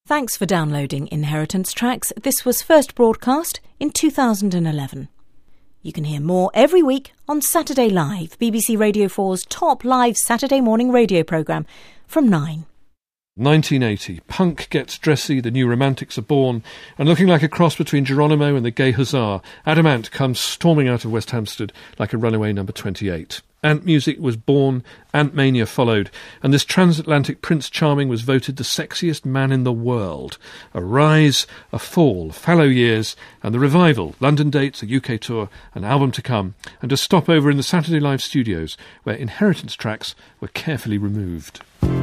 Thanks for downloading Inheritance Tracks. This was first broadcast in 2011. You can hear more every week on Saturday Live, BBC Radio 4's top live Saturday morning radio programme from 9. 1980. Punk gets dressy, the new romantics are born, and looking like a cross between Geronimo and the Gay Hussar, Adam Ant comes storming out of West Hampstead like a runaway number 28. Ant music was born, Ant Mania followed, and this transatlantic Prince Charming was voted the sexiest man in the world. A rise, a fall, fallow years, and the revival, London dates, a UK tour, an album to come, and a stopover in the Saturday Live studios, where Inheritance Tracks were carefully removed.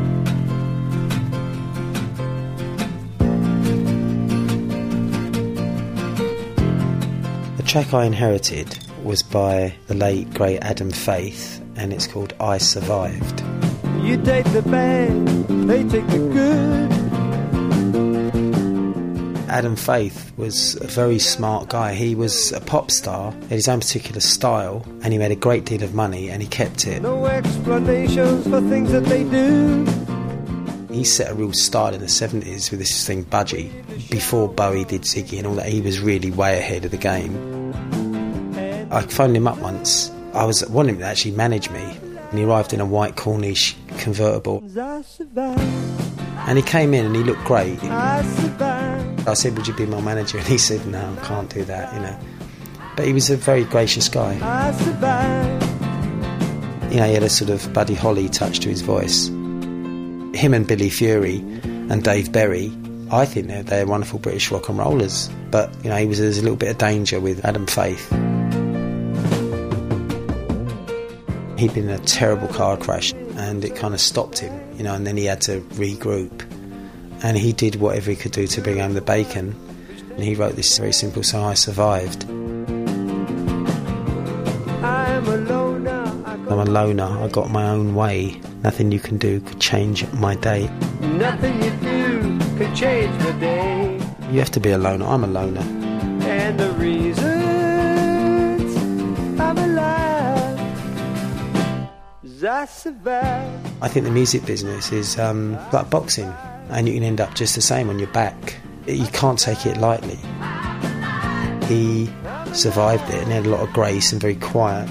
The track I inherited was by the late great Adam Faith, and it's called I Survived. You take the bad, they take the good. Adam Faith was a very smart guy. He was a pop star, had his own particular style, and he made a great deal of money, and he kept it. No explanations for things that they do. He set a real style in the 70s with this thing Budgie. Before Bowie did Ziggy and all that, he was really way ahead of the game. I phoned him up once. I wanted him to actually manage me, and he arrived in a white Corniche convertible. And he came in and he looked great. I said, would you be my manager? And he said, no, I can't do that, you know. But he was a very gracious guy. You know, he had a sort of Buddy Holly touch to his voice. Him and Billy Fury and Dave Berry, I think they're wonderful British rock and rollers. But, you know, there's a little bit of danger with Adam Faith. He'd been in a terrible car crash and it kind of stopped him, you know, and then he had to regroup. And he did whatever he could do to bring home the bacon. And he wrote this very simple song, I Survived. I'm a loner, I got my own way. Nothing you can do could change my day. Nothing you do could change my day. You have to be a loner, I'm a loner. And the reasons I'm alive is I survived. I think the music business is like boxing, and you can end up just the same on your back. You can't take it lightly. He survived it and he had a lot of grace and very quiet.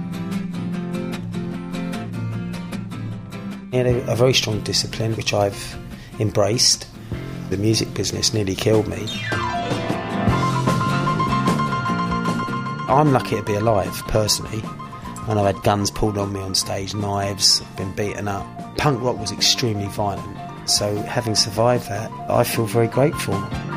He had a very strong discipline, which I've embraced. The music business nearly killed me. I'm lucky to be alive, personally. And I've had guns pulled on me on stage, knives, been beaten up. Punk rock was extremely violent. So having survived that, I feel very grateful.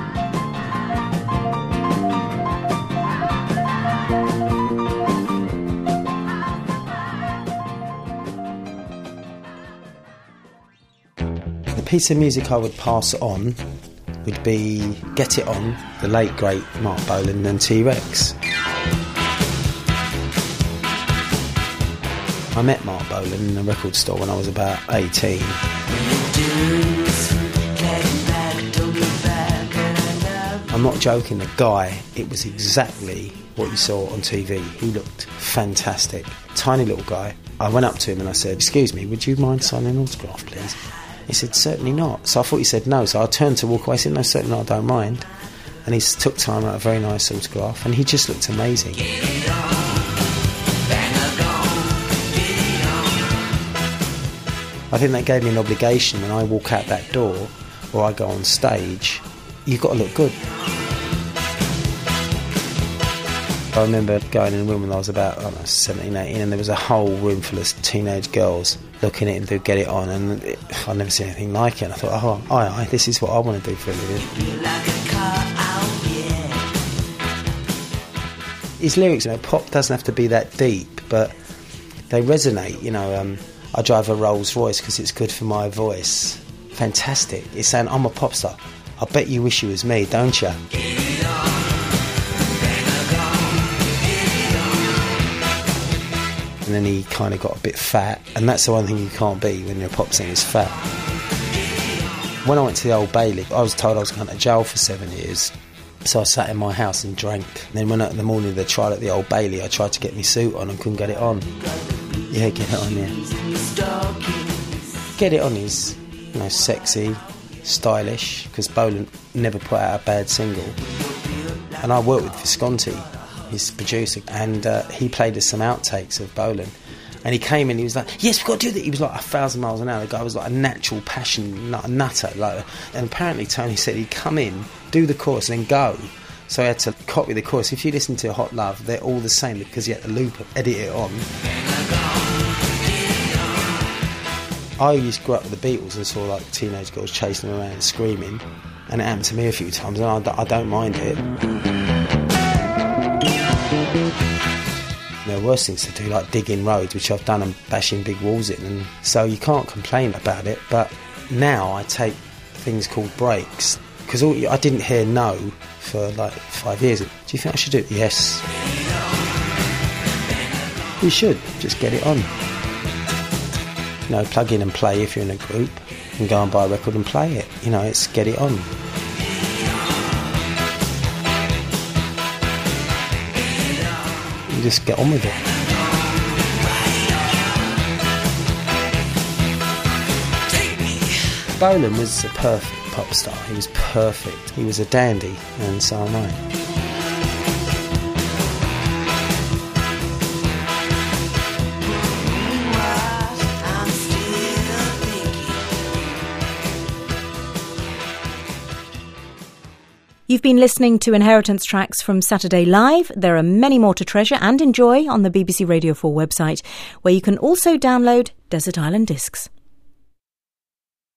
The piece of music I would pass on would be Get It On, the late great Mark Bolan and T-Rex. I met Mark Bolan in a record store when I was about 18. I'm not joking, the guy, it was exactly what you saw on TV. He looked fantastic. Tiny little guy. I went up to him and I said, excuse me, would you mind signing an autograph, please? He said, certainly not. So I thought he said no, so I turned to walk away. I said, no, certainly not, I don't mind. And he took time out, a very nice autograph, and he just looked amazing. I think that gave me an obligation when I walk out that door or I go on stage. You've got to look good. I remember going in a room when I was about 17, 18, and there was a whole room full of teenage girls looking at him to Get It On, and I'd never seen anything like it. And I thought, oh, aye, this is what I want to do for a living. His lyrics, pop doesn't have to be that deep, but they resonate, I drive a Rolls Royce because it's good for my voice. Fantastic. It's saying, I'm a pop star. I bet you wish you was me, don't you? And then he kind of got a bit fat, and that's the one thing you can't be when you're a pop singer, is fat. When I went to the Old Bailey, I was told I was going to jail for 7 years. So I sat in my house and drank. And then when in the morning of the trial at the Old Bailey, I tried to get my suit on and couldn't get it on. Yeah, Get It On, yeah. Get It On is, sexy, stylish, because Bolan never put out a bad single. And I worked with Visconti, his producer, and he played us some outtakes of Bolan. And he came in, he was like, yes, we've got to do that. He was like 1,000 miles an hour. The guy was like a natural passion nutter. And apparently Tony said he'd come in, do the chorus, and then go. So I had to copy the chorus. If you listen to Hot Love, they're all the same because you had to loop it, edit it on. I used to grow up with the Beatles and saw like teenage girls chasing them around and screaming. And it happened to me a few times, and I don't mind it. There are worse things to do, like digging roads, which I've done, and bashing big walls in, and so you can't complain about it. But now I take things called breaks, because I didn't hear no for like 5 years. Do you think I should do it? Yes. You should, just get it on. You know, plug in and play if you're in a group, and go and buy a record and play it. You know, it's get it on. You just get on with it. Bolan was a perfect pop star. He was perfect. He was a dandy, and so am I. You've been listening to Inheritance Tracks from Saturday Live. There are many more to treasure and enjoy on the BBC Radio 4 website, where you can also download Desert Island Discs.